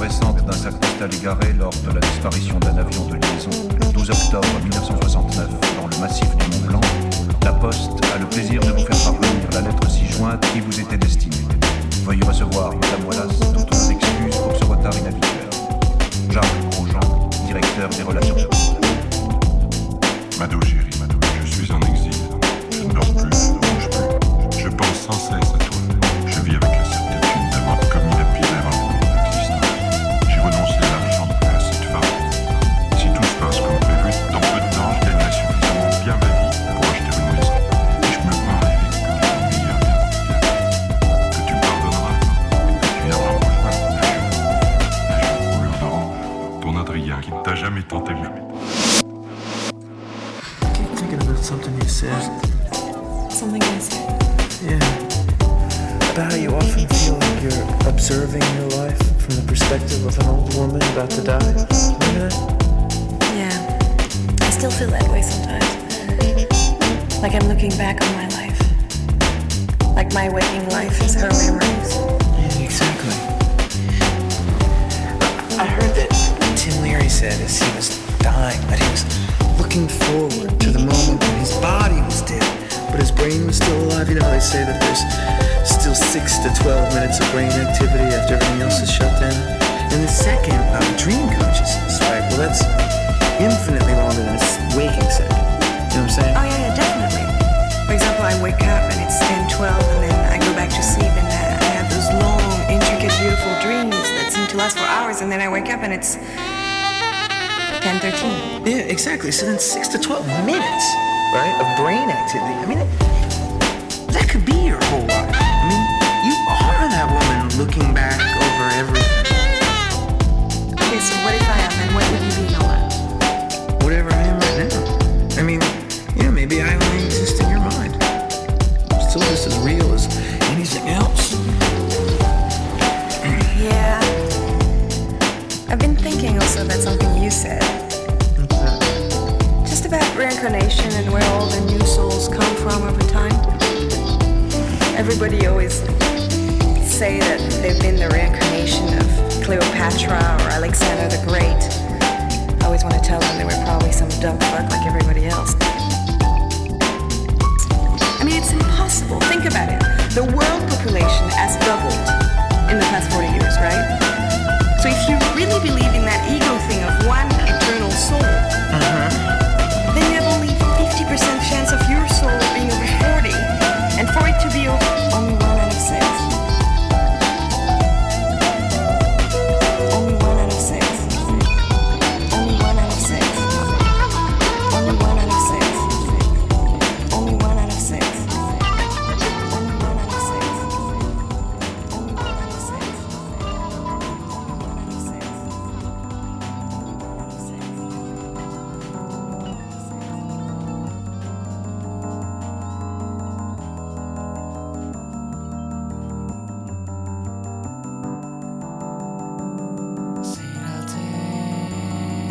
récente d'un sac postal égaré lors de la disparition d'un avion de liaison le 12 octobre 1969 dans le massif du Mont Blanc, la Poste a le plaisir de vous faire parvenir la lettre ci-jointe qui vous était destinée. Veuillez recevoir, Madame Wallace, toutes nos excuses pour ce retard inhabituel. Jacques Grosjean, directeur des relations publiques. Mado, chérie, je suis en exil. Je ne dors plus, je ne mange plus. Je pense sans cesse à toi. Je vis avec la certitude d'avoir commis la pire erreur de mon existence. J'ai renoncé à l'argent et à cette femme. Si tout se passe comme prévu, dans peu de temps, je gagnerai suffisamment bien ma vie pour acheter une maison. Et je me vois rêver que tu es meilleur que tu me pardonneras et que tu viendras me rejoindre un jour couleur d'orange. Ton Adrien qui ne t'a jamais tant aimé. Something you said. Something I said? Yeah. About how you often feel like you're observing your life from the perspective of an old woman about to die. Remember that? Yeah. I still feel that way sometimes. Like I'm looking back on my life. Like my waking life is her memories. Yeah, exactly. I heard that Tim Leary said as he was dying that he was looking forward to the moment when his body was dead, but his brain was still alive. You know, they say that there's still 6 to 12 minutes of brain activity after everything else is shut down. And the second, dream consciousness, right? Well, that's infinitely longer than a waking second. You know what I'm saying? Oh, yeah, definitely. For example, I wake up and it's 10, 12, and then I go back to sleep and I have those long, intricate, beautiful dreams that seem to last for hours, and then I wake up and it's 10, 13. Yeah, exactly. So then 6 to 12 minutes, right, of brain activity. I mean, that could be your whole life. I mean, you are that woman looking back over everything. Okay, so what if I am, and what would you be, Noah? Whatever I am right now. I mean, yeah, maybe I only exist in your mind. I'm still just as real as anything else. Yeah. I've been thinking also about something you said. What's that? Just about reincarnation and where all the new souls come from over time. Everybody always say that they've been the reincarnation of Cleopatra or Alexander the Great. I always want to tell them they were probably some dumb fuck like everybody else. I mean, it's impossible. Think about it.